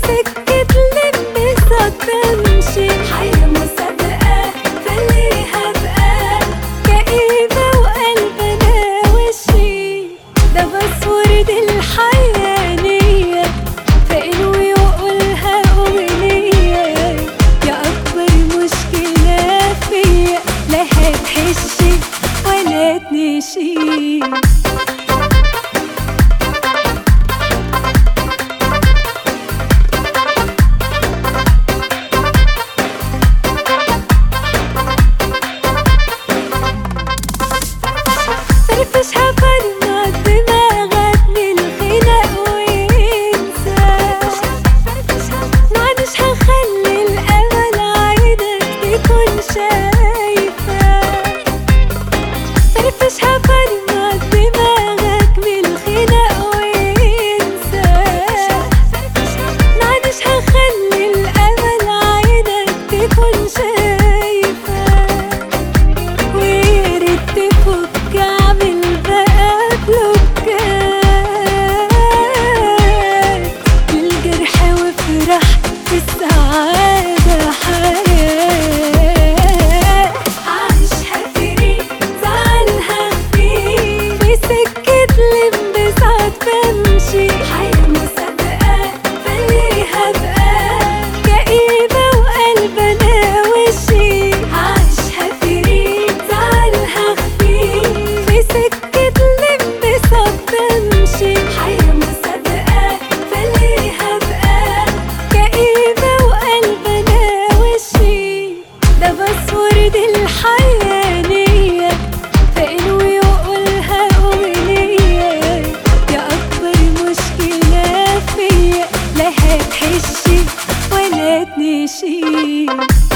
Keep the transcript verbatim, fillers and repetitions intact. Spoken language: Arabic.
سكة الانبساط بمشي، حياة مسابقة فليها بقى كئيبة وقلبنا وشي. ده باسورد الحياة نية، فانوي وقولها أغنية. يا أكبر مشكلة فيا، لا هتحشي ولا تنشي. فرفش هفرمط دماغك من الخناق وانسى، معلش هخلي الأمل عينك تكون شايفة. فرفش هفرمط دماغك من الخناق وانسى، معلش هخلي الأمل عينك تكون شايفة. وياريت تفك اعمل بقى بلوكات للجرح وافرح بالسعادة حياة. عيشها فري زعلها خفيف، في سكة الانبساط بمشي، حياة مسابقة فليها بقى كئيبة وقلبنا وشي. عيشها فري زعلها خفيف، في سكة الانبساط بمشي، حياة مسابقة فليها بقى كئيبة وقلبنا وشي. ده باسورد الحياة نية، فانوي وقولها أغنية. يا أكبر مشكلة فيا، لا هتحشي ولا تنشي.